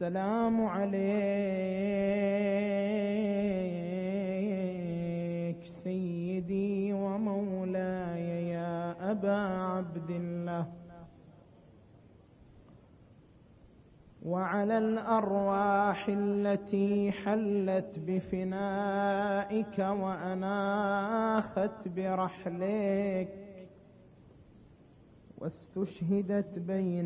السلام عليك سيدي ومولاي يا أبا عبد الله، وعلى الأرواح التي حلت بفنائك وأناخت برحلك واستشهدت بين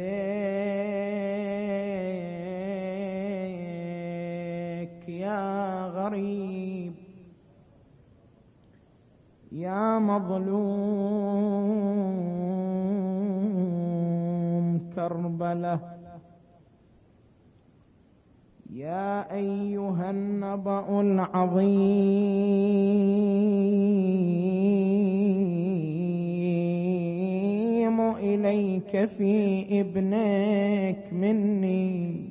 يديك يا غريب يا مظلوم كربلاء، يا أيها النبأ العظيم إليك في ابنك مني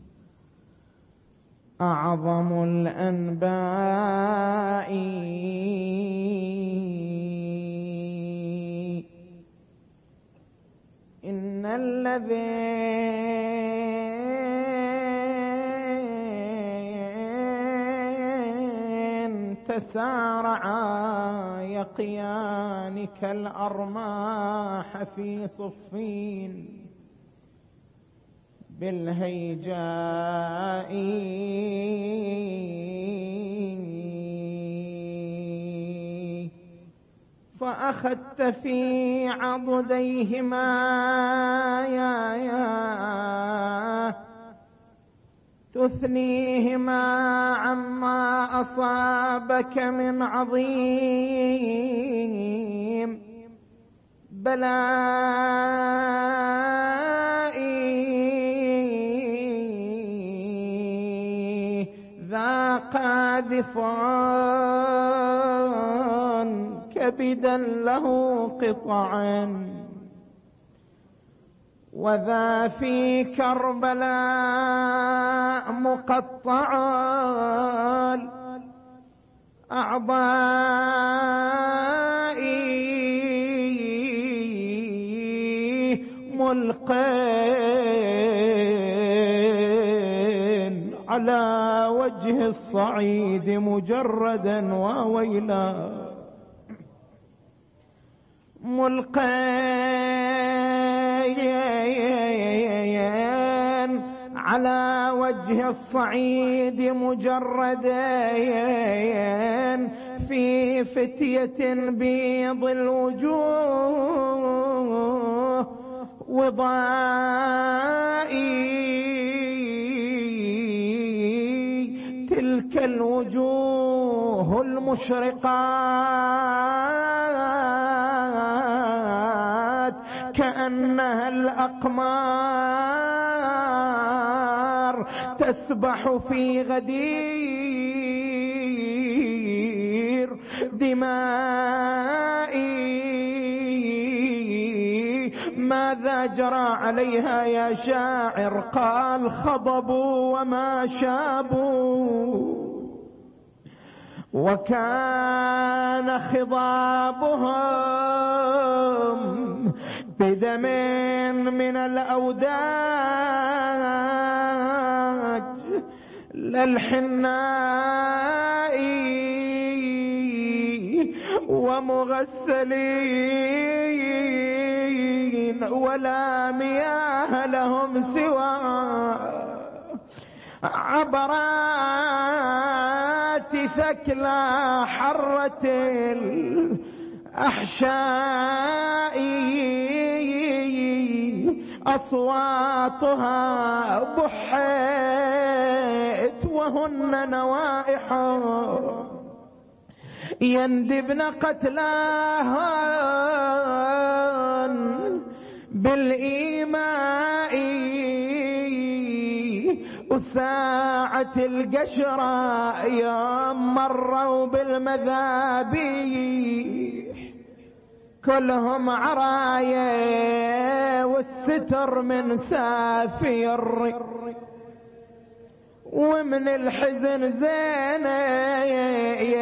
أعظم الأنباء، إن الذي تسارعا يقيانك الأرماح في صفين بالهيجاء، فأخذت في عضديهما تثنيهما عما أصابك من عظيم بلاء، ذا قاذف كبدا له قطعا، وذا في كربلاء مقطع الأعضاء ملقين على وجه الصعيد مجردا وويلا، ملقين على وجه الصعيد مجردين في فتية بيض الوجوه وضائي، تلك الوجوه المشرقات كأنها الأقمار تسبح في غدير دمائي، ماذا جرى عليها يا شاعر؟ قال خضبوا وما شابوا، وكان خضابهم بدم من الأوداج للحناء، ومغسلين ولا مياه لهم سوى عبرات ثكلى حرة الأحشاء، أصواتها بحيت وهن نوائح يندبن قتلاهن بالإيماء، وساعة القشرة يوم مروا بالمذابيح كلهم عرايا والستر من سافير، ومن الحزن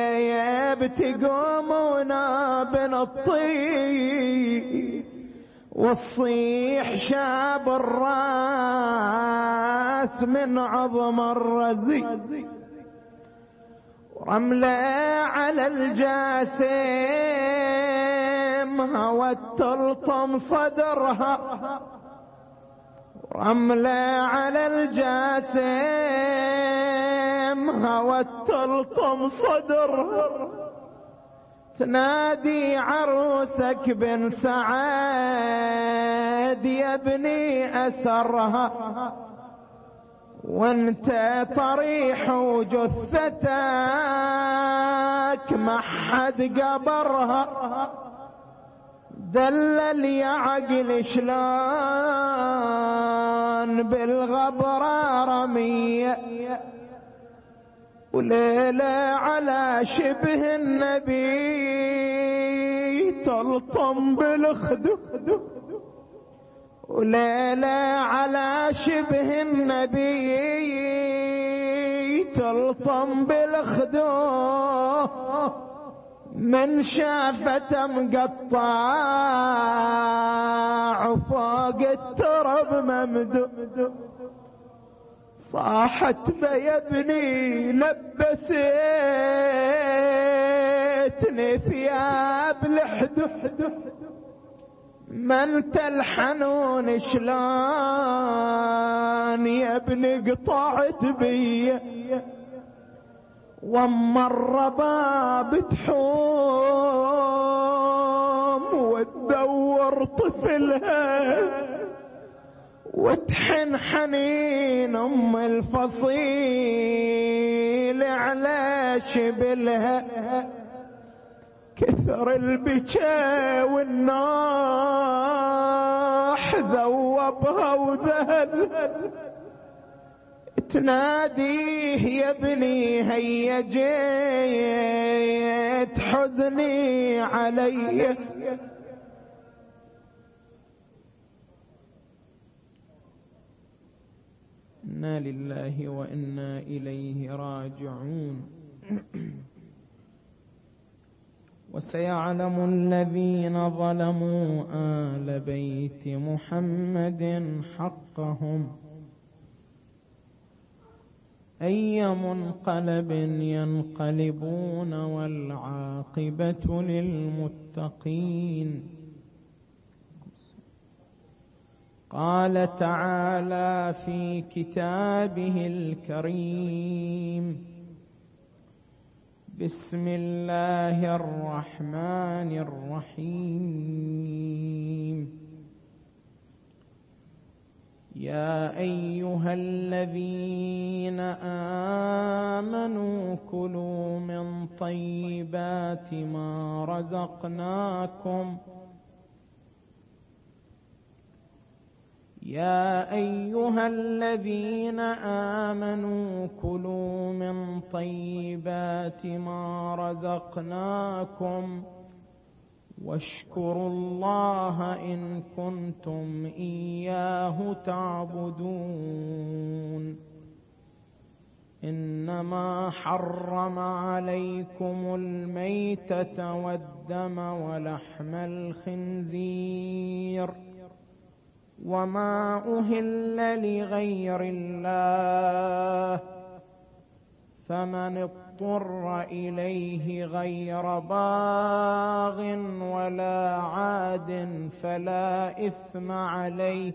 زينب تقوم ونابن الطيب والصيح شاب الراس من عظم الرزي، رملة على الجاسم هوت تلطم صدرها، رملة على الجاسم هوت تلطم صدرها، تنادي عروسك بن سعد يا ابني أسرها، وانت طريح وجثتك ما حد قبرها، دلل يا عقل شلون بالغبرة رمية، وليلة على شبه النبي تلطم بالخدود، وليلة على شبه النبي تلطم بالخدود، من شافته مقطع وفوق الترب ممدود، صاحت يا ابني لبسيتني ثياب الحدود، ما انت الحنون شلون يا ابني قطعت بي، واما الرباب تحوم وتدور طفلها، وتحن حنين ام الفصيل على شبلها، كثر البكا والناح ذوبها وذهل، تناديه يا ابني هيا جيت حزني علي، إنا لله وإنا إليه راجعون. وسيعلم الذين ظلموا آل بيت محمد حقهم أي منقلب ينقلبون والعاقبة للمتقين. قال تعالى في كتابه الكريم: بسم الله الرحمن الرحيم. يا أيها الذين آمنوا كلوا من طيبات ما رزقناكم يا أيها الذين آمنوا كلوا من طيبات ما رزقناكم واشكروا الله إن كنتم إياه تعبدون. إنما حرم عليكم الميتة والدم ولحم الخنزير وما أهل لغير الله، فمن اضطر إليه غير باغ ولا عاد فلا إثم عليه،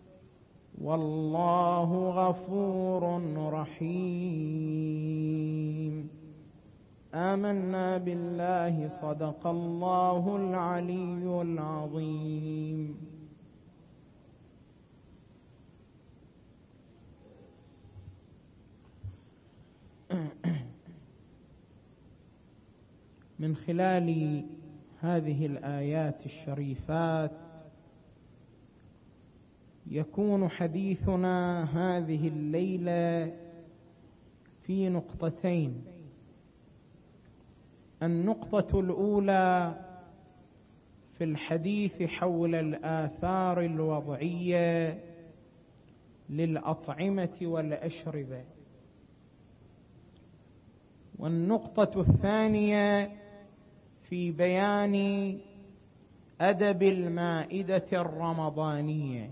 والله غفور رحيم. آمنا بالله، صدق الله العلي العظيم. من خلال هذه الآيات الشريفات يكون حديثنا هذه الليلة في نقطتين. النقطة الأولى في الحديث حول الآثار الوضعية للأطعمة والأشربة، والنقطة الثانية في بيان أدب المائدة الرمضانية.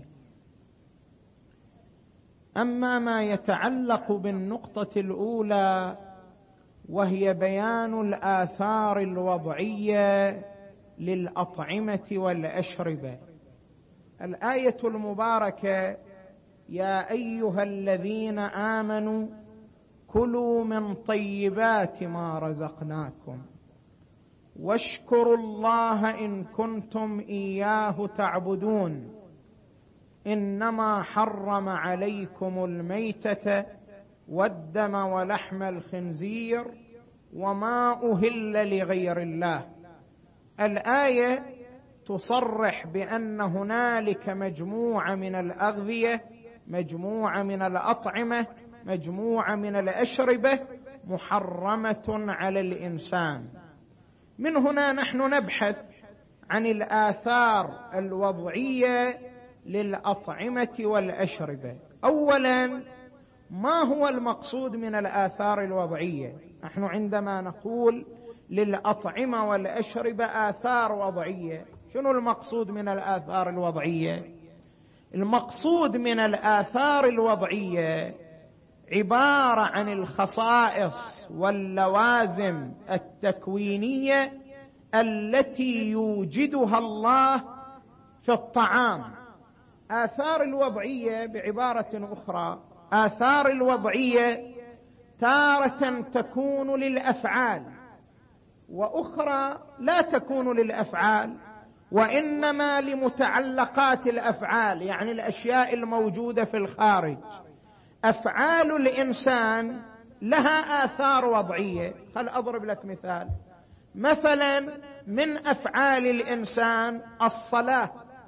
أما ما يتعلق بالنقطة الأولى وهي بيان الآثار الوضعية للأطعمة والأشربة، الآية المباركة: يا أيها الذين آمنوا كلوا من طيبات ما رزقناكم واشكروا الله إن كنتم إياه تعبدون إنما حرم عليكم الميتة والدم ولحم الخنزير وما أهل لغير الله. الآية تصرح بأن هنالك مجموعة من الأغذية، مجموعة من الأطعمة، مجموعة من الأشربة محرمة على الإنسان. من هنا نحن نبحث عن الآثار الوضعية للأطعمة والأشربة. أولا، ما هو المقصود من الآثار الوضعية؟ نحن عندما نقول للأطعمة والأشربة آثار وضعية، شنو المقصود من الآثار الوضعية؟ المقصود من الآثار الوضعية عبارة عن الخصائص واللوازم التكوينية التي يوجدها الله في الطعام. آثار الوضعية بعبارة أخرى، آثار الوضعية تارة تكون للأفعال وأخرى لا تكون للأفعال، وإنما لمتعلقات الأفعال، يعني الأشياء الموجودة في الخارج. أفعال الإنسان لها آثار وضعية. خل أضرب لك مثال. مثلا من أفعال الإنسان الصلاة،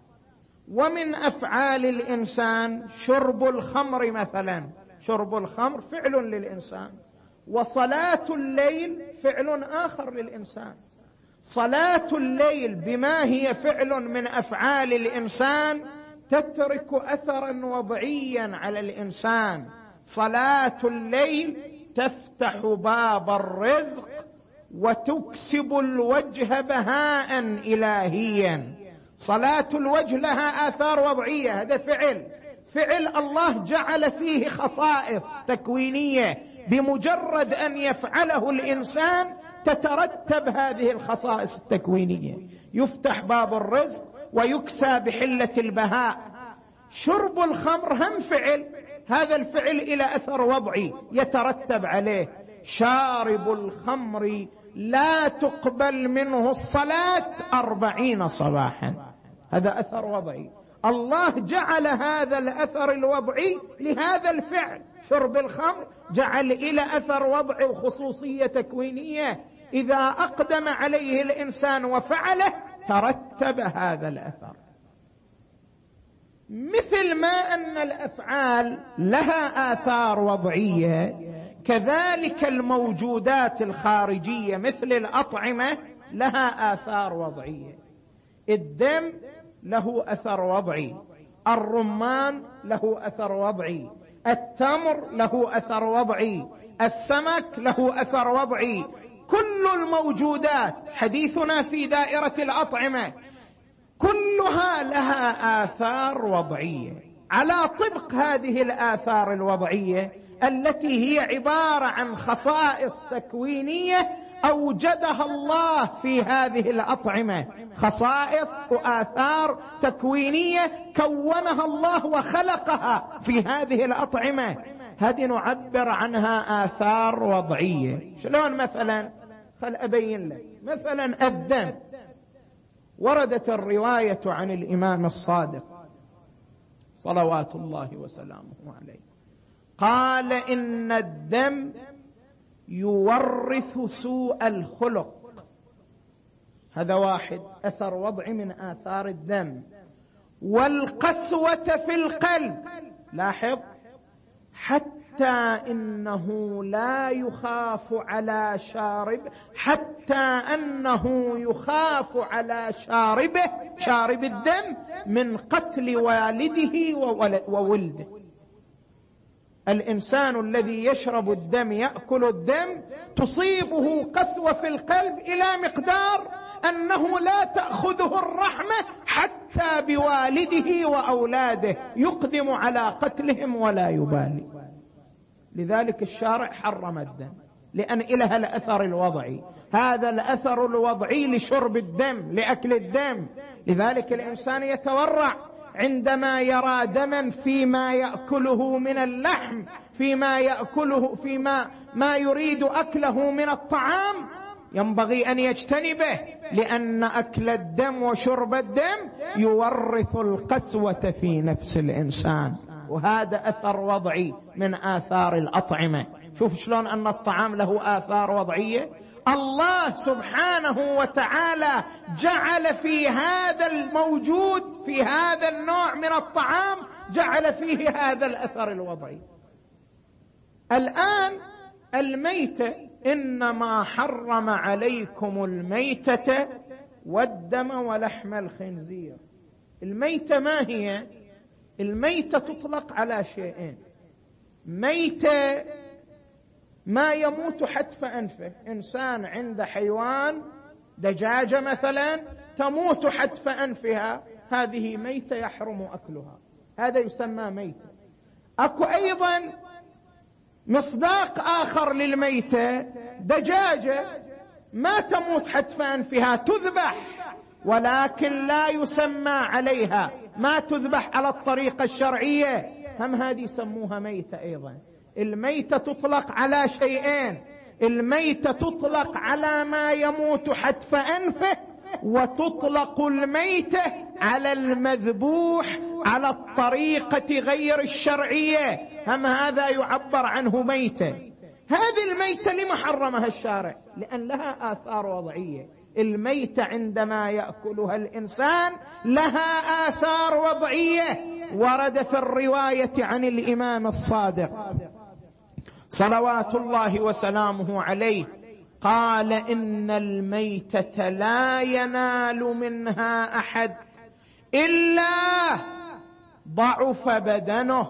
ومن أفعال الإنسان شرب الخمر. مثلا شرب الخمر فعل للإنسان، وصلاة الليل فعل آخر للإنسان. صلاة الليل بما هي فعل من أفعال الإنسان تترك أثرا وضعيا على الإنسان. صلاة الليل تفتح باب الرزق وتكسب الوجه بهاء إلهيا. صلاة الوجه لها آثار وضعية، هذا فعل الله جعل فيه خصائص تكوينية، بمجرد أن يفعله الإنسان تترتب هذه الخصائص التكوينية، يفتح باب الرزق ويكسى بحلة البهاء. شرب الخمر هم فعل، هذا الفعل إلى أثر وضعي يترتب عليه. شارب الخمر لا تقبل منه الصلاة 40 صباحا، هذا أثر وضعي. الله جعل هذا الأثر الوضعي لهذا الفعل، شرب الخمر جعل إلى أثر وضعي وخصوصية تكوينية، إذا أقدم عليه الإنسان وفعله ترتب هذا الأثر. مثل ما أن الأفعال لها آثار وضعية، كذلك الموجودات الخارجية مثل الأطعمة لها آثار وضعية. الدم له أثر وضعي، الرمان له أثر وضعي، التمر له أثر وضعي، السمك له أثر وضعي. كل الموجودات، حديثنا في دائرة الأطعمة، كلها لها آثار وضعية. على طبق هذه الآثار الوضعية التي هي عبارة عن خصائص تكوينية أوجدها الله في هذه الأطعمة، خصائص وآثار تكوينية كونها الله وخلقها في هذه الأطعمة، هذه نعبر عنها آثار وضعية. شلون؟ مثلا خل أبين لك. مثلا الدم، وردت الرواية عن الإمام الصادق صلوات الله وسلامه عليه، قال إن الدم يورث سوء الخلق. هذا واحد أثر وضعي من آثار الدم. والقسوة في القلب، لاحظ، حتى إنه لا يخاف على شاربه شارب الدم من قتل والده وولده. الإنسان الذي يشرب الدم يأكل الدم تصيبه قسوة في القلب إلى مقدار أنه لا تأخذه الرحمة بوالده وأولاده يقدم على قتلهم ولا يبالي. لذلك الشارع حرم الدم، لأن إلها الأثر الوضعي، هذا الأثر الوضعي لشرب الدم، لأكل الدم. لذلك الإنسان يتورع عندما يرى دما فيما يأكله من اللحم، فيما يأكله، ما يريد أكله من الطعام، ينبغي أن يجتنبه، لأن أكل الدم وشرب الدم يورث القسوة في نفس الإنسان، وهذا أثر وضعي من آثار الأطعمة. شوف شلون أن الطعام له آثار وضعية. الله سبحانه وتعالى جعل في هذا الموجود، في هذا النوع من الطعام، جعل فيه هذا الأثر الوضعي. الآن الميتة، إنما حرم عليكم الميتة والدم ولحم الخنزير. الميتة ما هي؟ الميتة تطلق على شيئين: ميتة ما يموت حتف أنفه، إنسان عنده حيوان دجاجة مثلا تموت حتف أنفها، هذه ميتة يحرم أكلها، هذا يسمى ميتة. أكو أيضا مصداق آخر للميتة، دجاجة ما تموت حتف أنفها، تذبح ولكن لا يسمى عليها، ما تذبح على الطريقة الشرعية، هم هذه يسموها ميتة أيضا. الميتة تطلق على شيئين: الميتة تطلق على ما يموت حتف أنفه، وتطلق الميتة على المذبوح على الطريقة غير الشرعية، هم هذا يعبر عنه ميتة. هذه الميتة لما حرمها الشارع؟ لأن لها آثار وضعية. الميتة عندما يأكلها الإنسان لها آثار وضعية، ورد في الرواية عن الإمام الصادق صلوات الله وسلامه عليه قال: إن الميتة لا ينال منها أحد إلا ضعف بدنه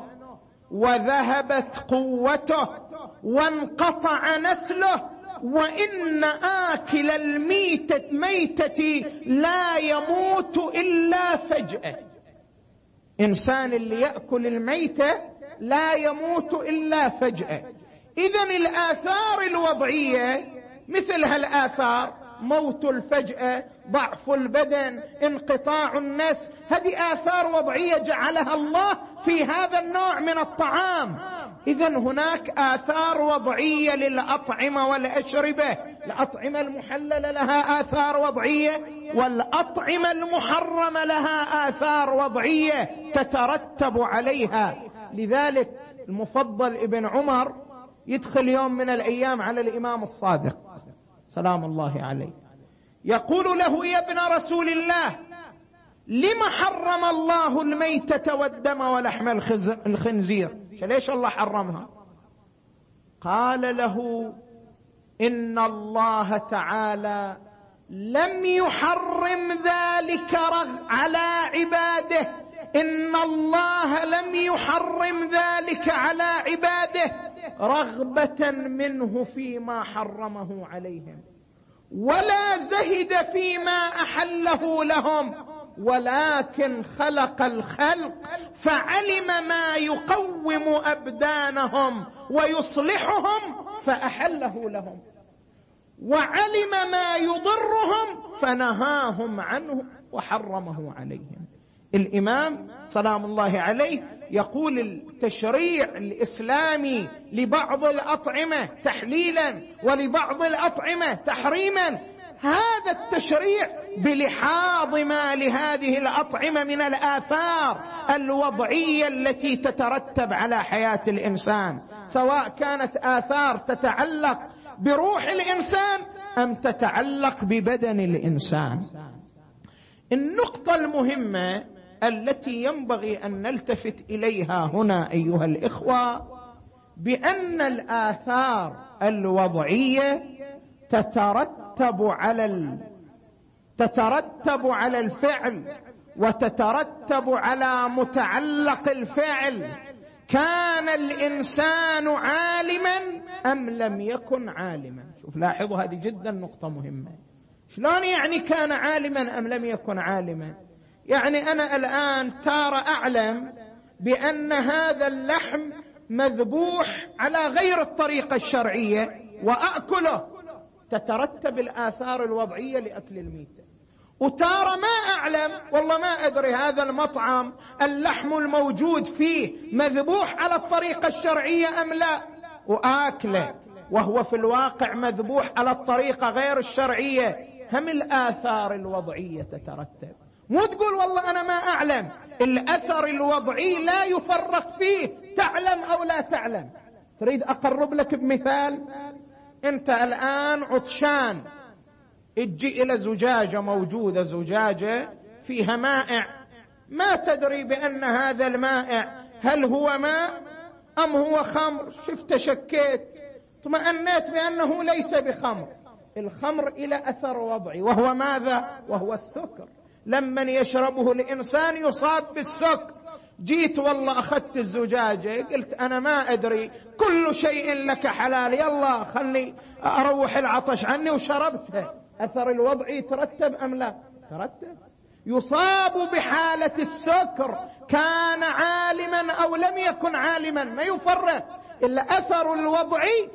وذهبت قوته وانقطع نسله، وإن آكل الميتة لا يموت إلا فجأة. إنسان اللي يأكل الميتة لا يموت إلا فجأة. إذن الآثار الوضعية مثل هالآثار: موت الفجأة، ضعف البدن، انقطاع النسل، هذه آثار وضعية جعلها الله في هذا النوع من الطعام. إذن هناك آثار وضعية للأطعمة والأشربة. الأطعمة المحللة لها آثار وضعية، والأطعمة المحرمة لها آثار وضعية تترتب عليها. لذلك المفضل ابن عمر يدخل يوم من الأيام على الإمام الصادق سلام الله عليه، يقول له: يا ابن رسول الله، لم حرم الله الميتة والدم ولحم الخنزير؟ ليش الله حرمها؟ قال له: إن الله تعالى لم يحرم ذلك على عباده، إن الله لم يحرم ذلك على عباده رغبة منه فيما حرمه عليهم، ولا زهد فيما أحله لهم، ولكن خلق الخلق فعلم ما يقوم أبدانهم ويصلحهم فأحله لهم، وعلم ما يضرهم فنهاهم عنه وحرمه عليهم. الإمام سلام الله عليه يقول: التشريع الإسلامي لبعض الأطعمة تحليلا ولبعض الأطعمة تحريما، هذا التشريع بلحاظ ما لهذه الأطعمة من الآثار الوضعية التي تترتب على حياة الإنسان، سواء كانت آثار تتعلق بروح الإنسان أم تتعلق ببدن الإنسان. النقطة المهمة التي ينبغي أن نلتفت إليها هنا أيها الإخوة، بأن الآثار الوضعية تترتب على الفعل، وتترتب على متعلق الفعل. كان الإنسان عالما أم لم يكن عالما؟ شوف لاحظوا، هذه جدا نقطة مهمة. شلون يعني كان عالما أم لم يكن عالما؟ يعني أنا الآن ترى أعلم بأن هذا اللحم مذبوح على غير الطريقة الشرعية وأكله، تترتب الآثار الوضعية لأكل الميتة. وتارى ما أعلم، والله ما أدري هذا المطعم اللحم الموجود فيه مذبوح على الطريقة الشرعية أم لا، وآكله وهو في الواقع مذبوح على الطريقة غير الشرعية. هم الآثار الوضعية تترتب. مو تقول والله أنا ما أعلم، الأثر الوضعي لا يفرق فيه تعلم أو لا تعلم. تريد أقرب لك بمثال؟ أنت الآن عطشان، تجي إلى زجاجة موجودة، زجاجة فيها مائع، ما تدري بأن هذا المائع هل هو ماء أم هو خمر. شفت شكيت، اطمأنيت بأنه ليس بخمر. الخمر إلى أثر وضعي، وهو ماذا؟ وهو السكر. لمن يشربه الإنسان يصاب بالسكر. جيت والله أخذت الزجاجة، قلت أنا ما أدري، كل شيء لك حلال، يلا خلي أروح العطش عني، وشربتها. أثر الوضعي ترتب أم لا؟ ترتب. يصاب بحالة السكر كان عالما أو لم يكن عالما، ما يفرق. إلا أثر الوضعي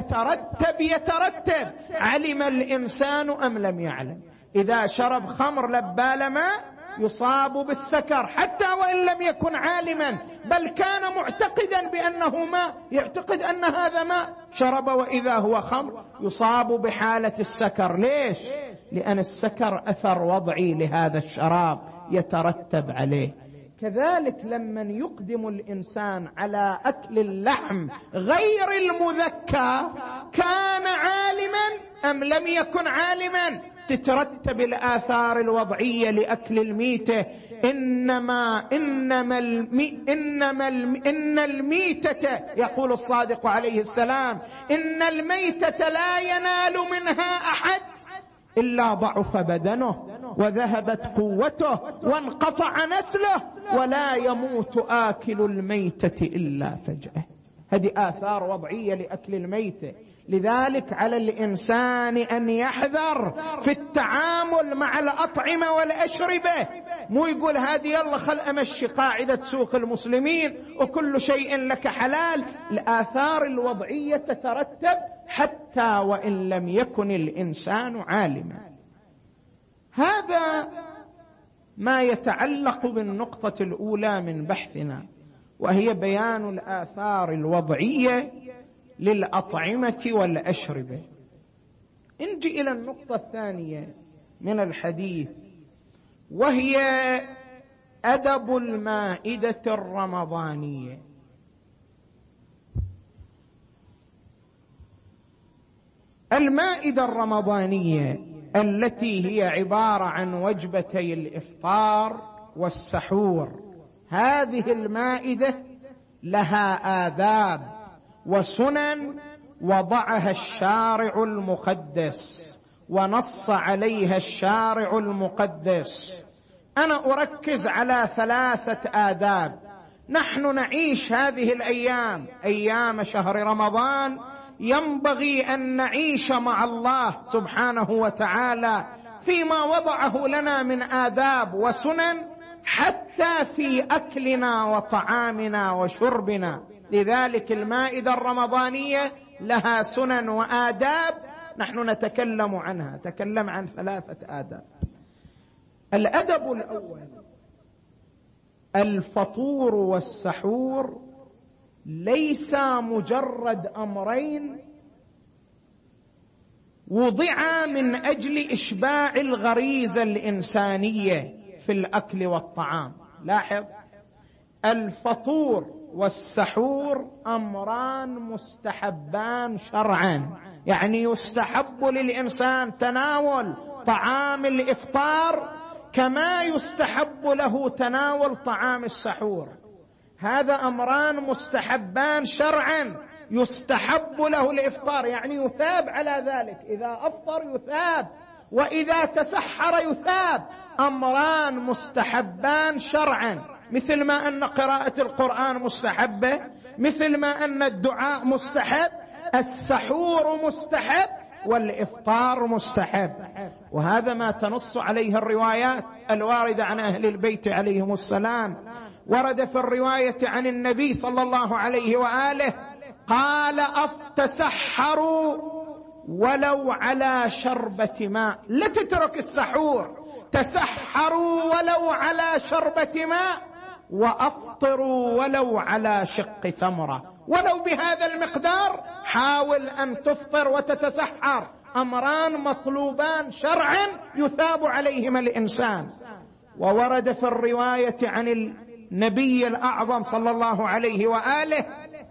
يترتب علم الإنسان أم لم يعلم. إذا شرب خمر لبال ماء يصاب بالسكر حتى وإن لم يكن عالما، بل كان معتقدا بأنه ماء، يعتقد أن هذا ماء، شرب وإذا هو خمر، يصاب بحالة السكر. ليش؟ لأن السكر أثر وضعي لهذا الشراب يترتب عليه. كذلك لمن يقدم الإنسان على أكل اللحم غير المذكى، كان عالما أم لم يكن عالما، تترتب الآثار الوضعية لأكل الميتة. إن الميتة، يقول الصادق عليه السلام، إن الميتة لا ينال منها أحد إلا ضعف بدنه وذهبت قوته وانقطع نسله، ولا يموت آكل الميتة إلا فجأة. هذه آثار وضعية لأكل الميتة. لذلك على الإنسان أن يحذر في التعامل مع الأطعمة والأشربة. مو يقول هذه يلا خل أمشي قاعدة سوق المسلمين وكل شيء لك حلال. الآثار الوضعية تترتب حتى وإن لم يكن الإنسان عالما. هذا ما يتعلق بالنقطة الأولى من بحثنا، وهي بيان الآثار الوضعية للأطعمة والأشربة. نجي إلى النقطة الثانية من الحديث، وهي أدب المائدة الرمضانية. المائدة الرمضانية التي هي عبارة عن وجبتي الإفطار والسحور، هذه المائدة لها آداب وسنن وضعها الشارع المقدس ونص عليها الشارع المقدس. أنا أركز على 3 آداب. نحن نعيش هذه الأيام، أيام شهر رمضان، ينبغي أن نعيش مع الله سبحانه وتعالى فيما وضعه لنا من آداب وسنن، حتى في أكلنا وطعامنا وشربنا. لذلك المائدة الرمضانية لها سنن وآداب، نحن نتكلم عنها. تكلم عن 3 آداب. الأدب الأول: الفطور والسحور ليس مجرد أمرين وضعا من أجل إشباع الغريزة الإنسانية في الأكل والطعام. لاحظ، الفطور والسحور أمران مستحبان شرعا، يعني يستحب للإنسان تناول طعام الإفطار كما يستحب له تناول طعام السحور. هذا أمران مستحبان شرعا، يستحب له الإفطار، يعني يثاب على ذلك، إذا أفطر يثاب وإذا تسحر يثاب. أمران مستحبان شرعا، مثل ما أن قراءة القرآن مستحبة، مثل ما أن الدعاء مستحب، السحور مستحب، والإفطار مستحب. وهذا ما تنص عليه الروايات الواردة عن أهل البيت عليهم السلام. ورد في الرواية عن النبي صلى الله عليه وآله قال تسحروا ولو على شربة ماء، لا تترك السحور، تسحروا ولو على شربة ماء، وأفطروا ولو على شق تمرة، ولو بهذا المقدار حاول أن تفطر وتتسحر. أمران مطلوبان شرعا يثاب عليهما الإنسان. وورد في الرواية عن النبي الأعظم صلى الله عليه وآله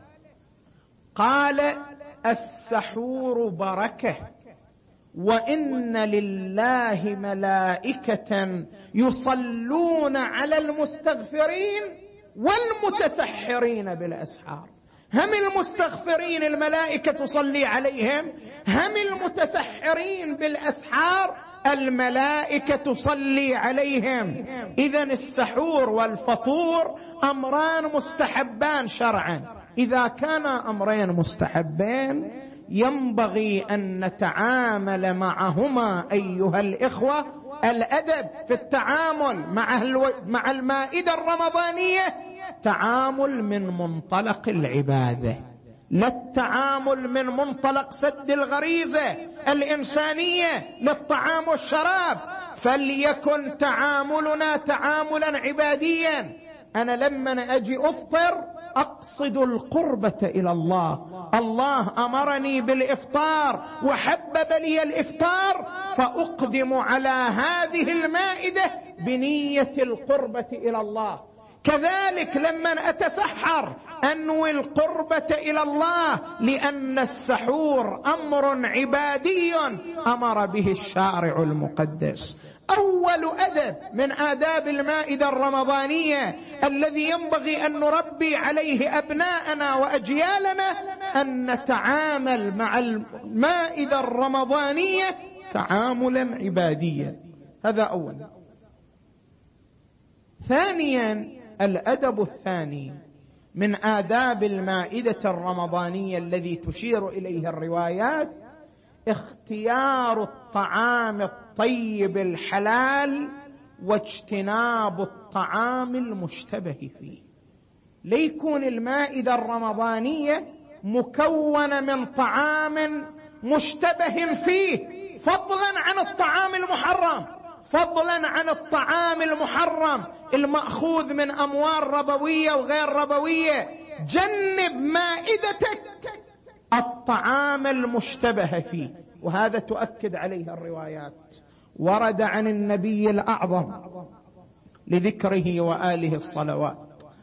قال السحور بركة، وإن لله ملائكة يصلون على المستغفرين والمتسحرين بالأسحار. هم المستغفرين الملائكة تصلي عليهم، هم المتسحرين بالأسحار الملائكة تصلي عليهم. إذن السحور والفطور أمران مستحبان شرعا. إذا كان أمرين مستحبين ينبغي أن نتعامل معهما أيها الإخوة. الأدب في التعامل مع المائدة الرمضانية تعامل من منطلق العبادة، لا التعامل من منطلق سد الغريزة الإنسانية للطعام والشراب. فليكن تعاملنا تعاملا عباديا. أنا لما أجي أفطر أقصد القربة إلى الله. الله أمرني بالإفطار وحبب لي الإفطار، فأقدم على هذه المائدة بنية القربة إلى الله. كذلك لما أتسحر أنوي القربة إلى الله، لأن السحور أمر عبادي أمر به الشارع المقدس. أول أدب من آداب المائدة الرمضانية الذي ينبغي أن نربي عليه أبناءنا وأجيالنا أن نتعامل مع المائدة الرمضانية تعاملا عباديا. هذا أولا. ثانيا، الأدب الثاني من آداب المائدة الرمضانية الذي تشير إليه الروايات اختيار الطعام الطيب الحلال واجتناب الطعام المشتبه فيه. ليكون المائدة الرمضانية مكونة من طعام مشتبه فيه، فضلا عن الطعام المحرم، فضلا عن الطعام المحرم المأخوذ من أموال ربوية وغير ربوية. جنب مائدتك الطعام المشتبه فيه، وهذا تؤكد عليه الروايات. ورد عن النبي الأعظم لذكره وآله الصلوات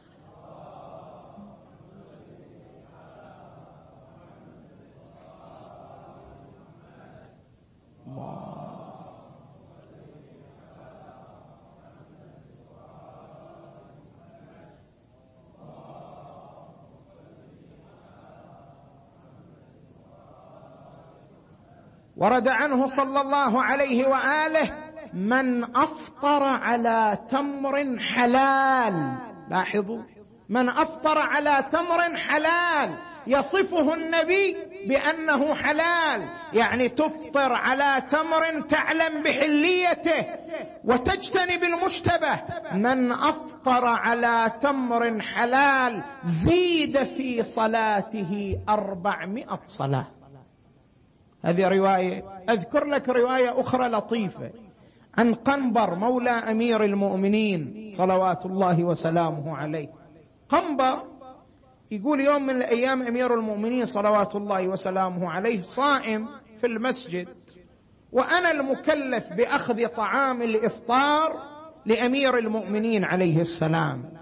ورد عنه صلى الله عليه وآله من أفطر على تمر حلال. لاحظوا، من أفطر على تمر حلال يصفه النبي بأنه حلال، يعني تفطر على تمر تعلم بحليته وتجتنب المشتبه. من أفطر على تمر حلال زيد في صلاته 400 صلاة. هذه رواية. أذكر لك رواية أخرى لطيفة عن قنبر مولى أمير المؤمنين صلوات الله وسلامه عليه. قنبر يقول يوم من الأيام أمير المؤمنين صلوات الله وسلامه عليه صائم في المسجد، وأنا المكلف بأخذ طعام الإفطار لأمير المؤمنين عليه السلام.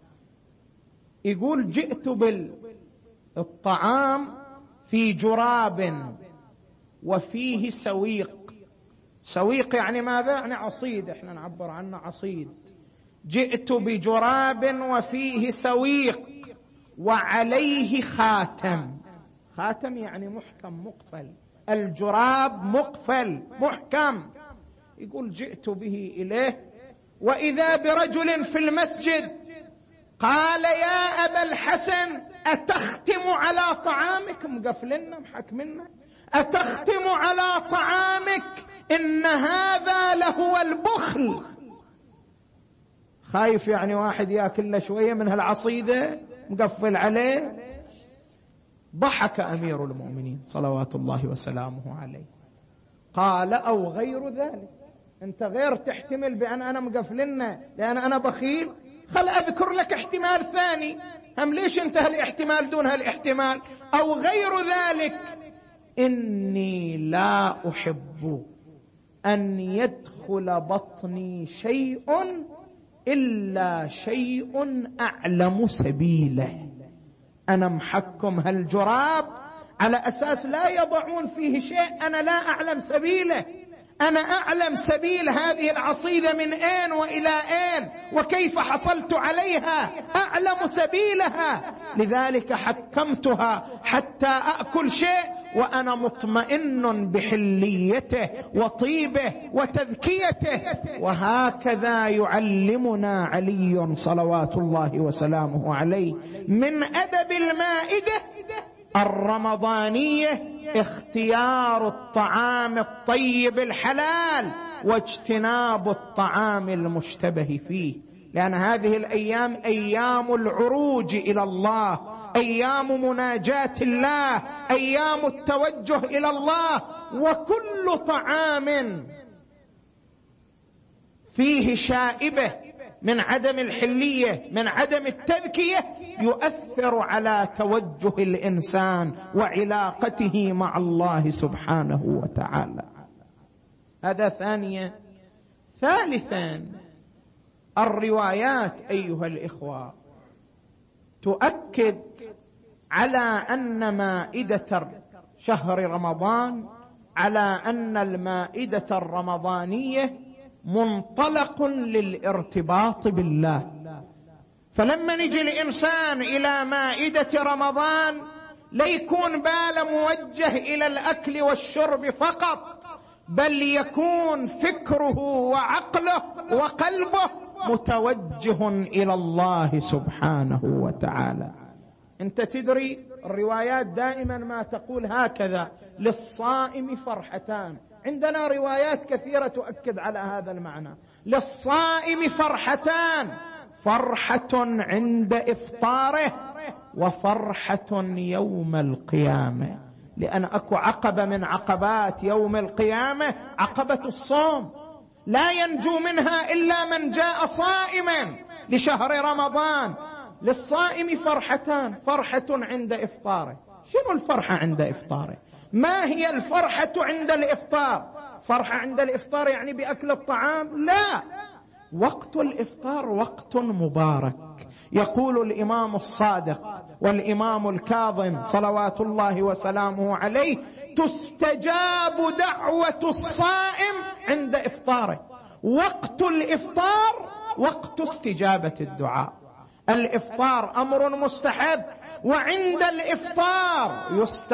يقول جئت بالطعام في جراب وفيه سويق. سويق يعني ماذا؟ يعني عصيد، احنا نعبر عنه عصيد. جئت بجراب وفيه سويق وعليه خاتم. خاتم يعني محكم مقفل، الجراب مقفل محكم. يقول جئت به إليه وإذا برجل في المسجد قال يا أبا الحسن أتختم على طعامك؟ مقفلنا محكمنا، أتختم على طعامك إن هذا لهو البخل. خايف يعني واحد يأكل شوية من هالعصيدة مقفل عليه. ضحك أمير المؤمنين صلوات الله وسلامه عليه، قال أو غير ذلك، أنت غير تحتمل بأن أنا مقفلنا لأن أنا بخيل، خل أذكر لك احتمال ثاني. هم ليش انت هالاحتمال دون هالاحتمال؟ أو غير ذلك، إني لا أحب أن يدخل بطني شيء إلا شيء أعلم سبيله. أنا محكم هالجراب على أساس لا يضعون فيه شيء أنا لا أعلم سبيله. أنا أعلم سبيل هذه العصيدة من أين وإلى أين وكيف حصلت عليها، أعلم سبيلها، لذلك حكمتها حتى أأكل شيء وأنا مطمئن بحليته وطيبه وتذكيته. وهكذا يعلمنا علي صلوات الله وسلامه عليه من أدب المائدة الرمضانية اختيار الطعام الطيب الحلال واجتناب الطعام المشتبه فيه، لأن هذه الأيام أيام العروج إلى الله، أيام مناجاة الله، أيام التوجه إلى الله. وكل طعام فيه شائبة من عدم الحلية من عدم التذكية يؤثر على توجه الإنسان وعلاقته مع الله سبحانه وتعالى. هذا ثانيا. ثالثا، الروايات أيها الإخوة تؤكد على أن مائدة شهر رمضان، على أن المائدة الرمضانية منطلق للارتباط بالله. فلما نجي الإنسان إلى مائدة رمضان لا يكون باله موجه إلى الأكل والشرب فقط، بل يكون فكره وعقله وقلبه متوجه إلى الله سبحانه وتعالى. أنت تدري الروايات دائما ما تقول هكذا: للصائم فرحتان. عندنا روايات كثيرة تؤكد على هذا المعنى. للصائم فرحتان، فرحة عند إفطاره وفرحة يوم القيامة، لأن أكو عقبة من عقبات يوم القيامة عقبة الصوم، لا ينجو منها إلا من جاء صائما لشهر رمضان. للصائم فرحتان، فرحة عند إفطاره. شنو الفرحة عند إفطاره؟ ما هي الفرحة عند الإفطار؟ فرحة عند الإفطار يعني بأكل الطعام؟ لا، وقت الإفطار وقت مبارك. يقول الإمام الصادق والإمام الكاظم صلوات الله وسلامه عليه: تستجاب دعوة الصائم عند إفطاره. وقت الإفطار وقت استجابة الدعاء. الإفطار أمر مستحب، وعند الإفطار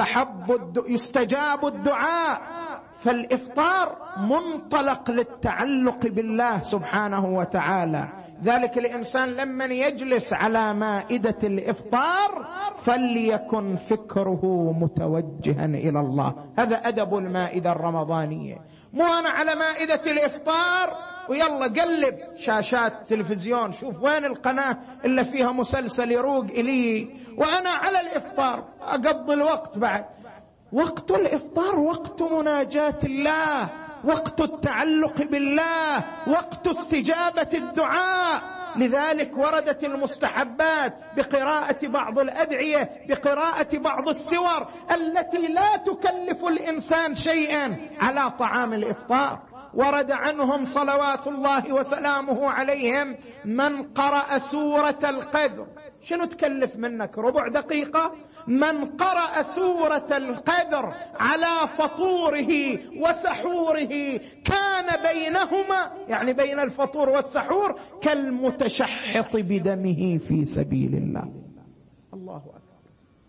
يستجاب الدعاء. فالإفطار منطلق للتعلق بالله سبحانه وتعالى. ذلك الإنسان لما يجلس على مائدة الإفطار فليكن فكره متوجها إلى الله. هذا أدب المائدة الرمضانية. مو أنا على مائدة الإفطار ويلا قلب شاشات تلفزيون شوف وين القناة اللي فيها مسلسل يروق إلي، وأنا على الإفطار أقضي الوقت. بعد وقت الإفطار وقت مناجاة الله، وقت التعلق بالله، وقت استجابة الدعاء. لذلك وردت المستحبات بقراءة بعض الأدعية، بقراءة بعض السور التي لا تكلف الإنسان شيئا على طعام الإفطار. ورد عنهم صلوات الله وسلامه عليهم: من قرأ سورة القدر، شنو تكلف منك؟ ربع دقيقة. من قرأ سورة القدر على فطوره وسحوره كان بينهما، يعني بين الفطور والسحور، كالمتشحط بدمه في سبيل الله. الله أكبر.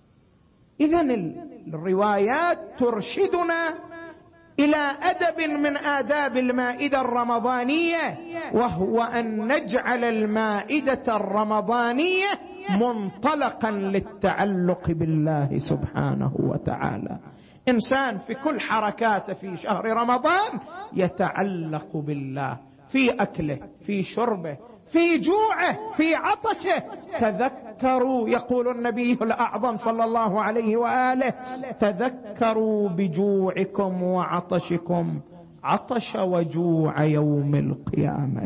إذن الروايات ترشدنا إلى أدب من آداب المائدة الرمضانية، وهو أن نجعل المائدة الرمضانية منطلقا للتعلق بالله سبحانه وتعالى. إنسان في كل حركاته في شهر رمضان يتعلق بالله، في أكله، في شربه، في جوعه، في عطشه. تذكروا، يقول النبي الأعظم صلى الله عليه وآله: تذكروا بجوعكم وعطشكم عطش وجوع يوم القيامة،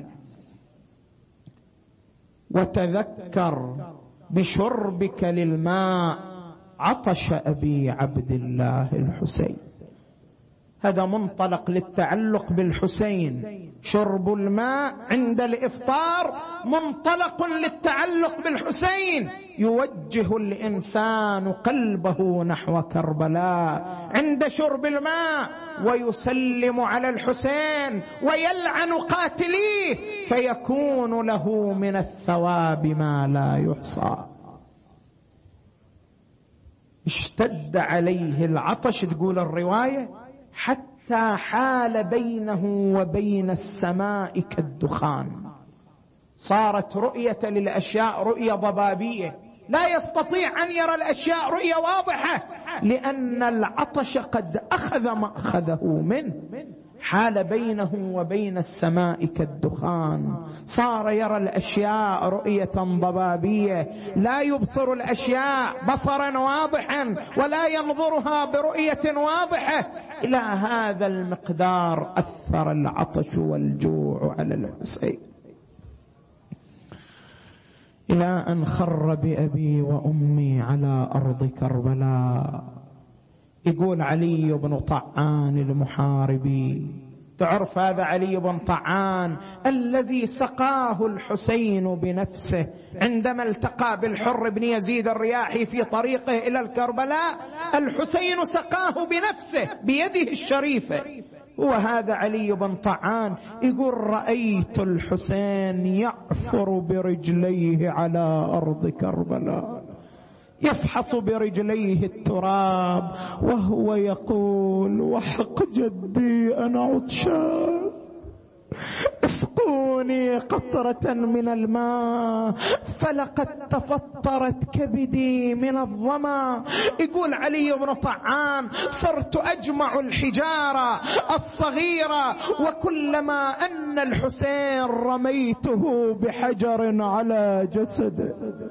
وتذكر بشربك للماء عطش أبي عبد الله الحسين. هذا منطلق للتعلق بالحسين. شرب الماء عند الإفطار منطلق للتعلق بالحسين، يوجه الإنسان قلبه نحو كربلاء عند شرب الماء، ويسلم على الحسين ويلعن قاتليه، فيكون له من الثواب ما لا يحصى. اشتد عليه العطش، تقول الرواية، حتى حال بينه وبين السماء كالدخان. صارت رؤية للأشياء رؤية ضبابية، لا يستطيع أن يرى الأشياء رؤية واضحة، لأن العطش قد أخذ مأخذه منه. حال بينه وبين السماء كالدخان، صار يرى الأشياء رؤية ضبابية، لا يبصر الأشياء بصرا واضحا ولا ينظرها برؤية واضحة. إلى هذا المقدار أثر العطش والجوع على الحسين، إلى أن خر بأبي وأمي على أرض كربلاء. يقول علي بن طعان المحاربي، تعرف هذا علي بن طعان الذي سقاه الحسين بنفسه عندما التقى بالحر بن يزيد الرياحي في طريقه إلى الكربلاء، الحسين سقاه بنفسه بيده الشريفة. هو هذا علي بن طعان يقول: رأيت الحسين يعفر برجليه على أرض كربلاء، يفحص برجليه التراب وهو يقول: وحق جدي أنا عطشان، اسقوني قطرة من الماء فلقد تفطرت كبدي من الظما. يقول علي بن طعان: صرت أجمع الحجارة الصغيرة، وكلما أن الحسين رميته بحجر على جسده.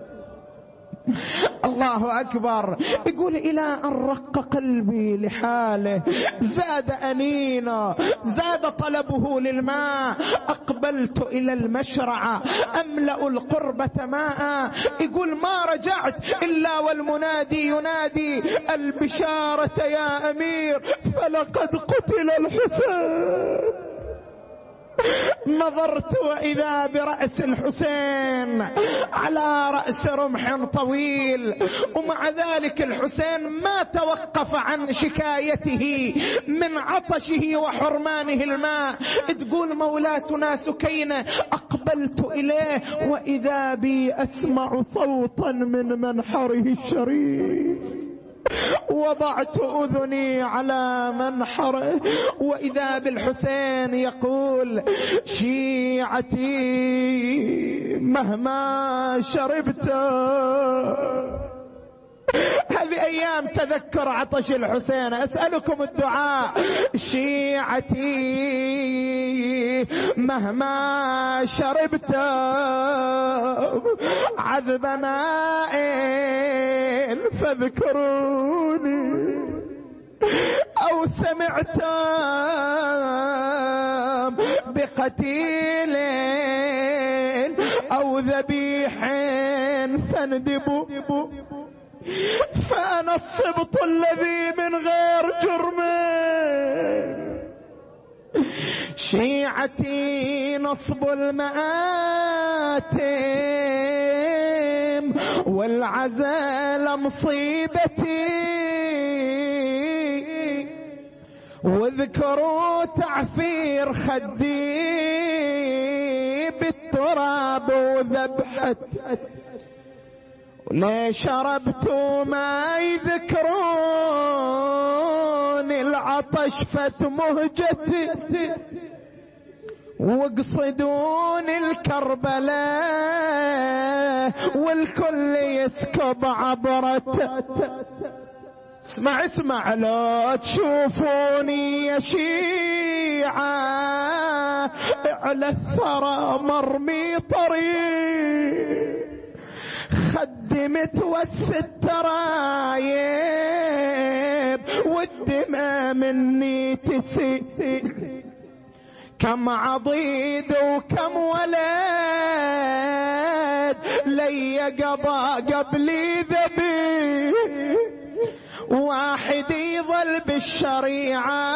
الله أكبر. يقول: إلى أن رق قلبي لحاله، زاد أنينا، زاد طلبه للماء. أقبلت إلى المشرعة أملأ القربة ماء. يقول: ما رجعت إلا والمنادي ينادي: البشارة يا أمير، فلقد قتل الحسين. نظرت وإذا برأس الحسين على رأس رمح طويل، ومع ذلك الحسين ما توقف عن شكايته من عطشه وحرمانه الماء. تقول مولاتنا سكينة: أقبلت إليه وإذا بي أسمع صوتا من منحره الشريف، وضعت أذني على منحره وإذا بالحسين يقول: شيعتي مهما شربت. هذه أيام تذكر عطش الحسين، أسألكم الدعاء. شيعتي مهما شربت عذب ماء فاذكروني، أو سمعت بقتيل أو ذبيح فاندبوا، فأنا الصبط الذي من غير جرم. شيعتي نصب المآتم والعزال مصيبتي، واذكروا تعفير خدي بالتراب وذبحت. ليش شربتوا ما يذكرون العطش فتمهجتي، واقصدون الكربلاء والكل يسكب عبرته. اسمع لا تشوفوني يا شيعة على الثرى مرمي طريق، خدي متوسد ترايب والدماء مني تسيل، كم عضيد وكم ولد لي قضى قبلي ذبي، واحد يظل بالشريعة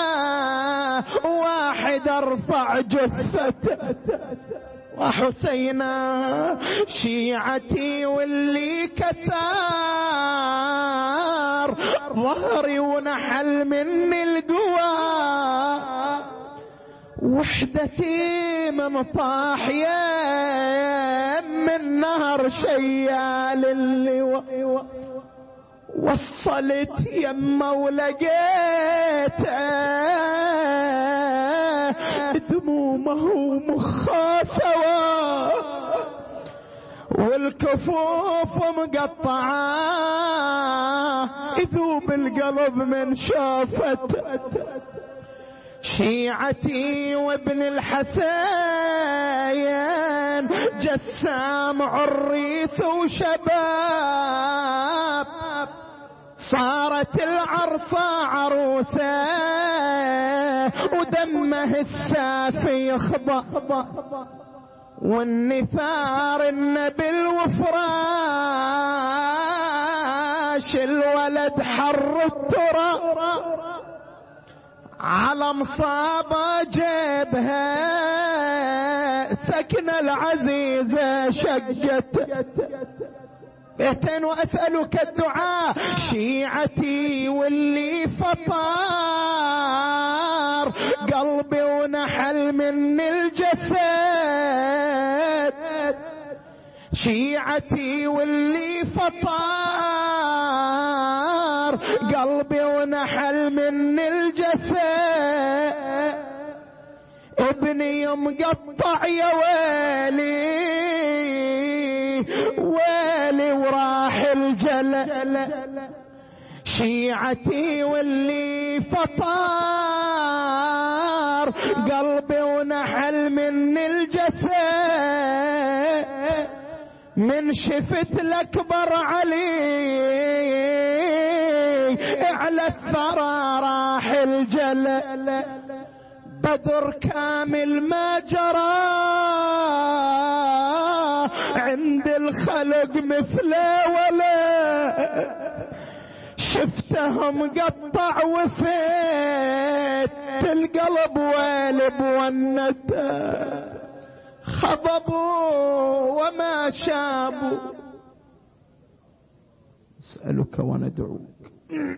واحد ارفع جثته، وحسينا شيعتي واللي كسار ظهري ونحل مني القوى، وحدتي من طاحية من نهر شيال اللواء، وصلت يمه ولقيته دمومه مخاثوة، والكفوف مقطعة يذوب القلب من شافت، شيعتي وابن الحسين جسام عريس وشباب، صارت العرصة عروسة ودمه السافي يخضع، والنثار النبي الوفراش الولد حر التراب، على مصابة جيبها سكن العزيزة شقت، بيتين وأسألك الدعاء شيعتي واللي فطار قلبي ونحل من الجسد، شيعتي واللي فطار قلبي ونحل من الجسد، ابني مقطع يا ويلي ويلي وراح الجلل، شيعتي واللي فطار قلبي ونحل من الجسد، من شفت الأكبر علي على الثرى راح الجلل، بدر كامل ما جرى عند الخلق مثله ولا، شفته مقطع وفيت القلب والب ونته، خضبوا وما شابوا. أسألك وندعوك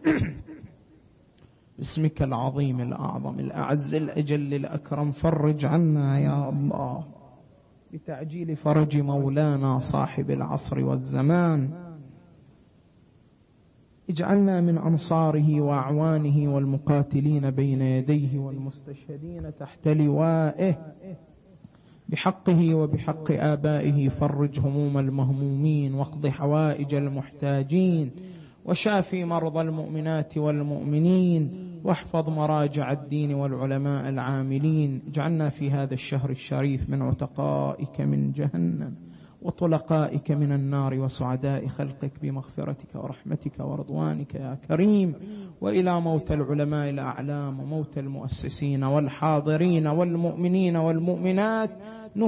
باسمك العظيم الأعظم الأعز الأجل الأكرم، فرج عنا يا الله بتعجيل فرج مولانا صاحب العصر والزمان، اجعلنا من أنصاره وأعوانه والمقاتلين بين يديه والمستشهدين تحت لوائه، بحقه وبحق آبائه فرج هموم المهمومين، واقض حوائج المحتاجين، وشافي مرضى المؤمنات والمؤمنين، واحفظ مراجع الدين والعلماء العاملين. اجعلنا في هذا الشهر الشريف من عتقائك من جهنم وطلقائك من النار وسعداء خلقك بمغفرتك ورحمتك ورضوانك يا كريم. وإلى موت العلماء الأعلام وموت المؤسسين والحاضرين والمؤمنين والمؤمنات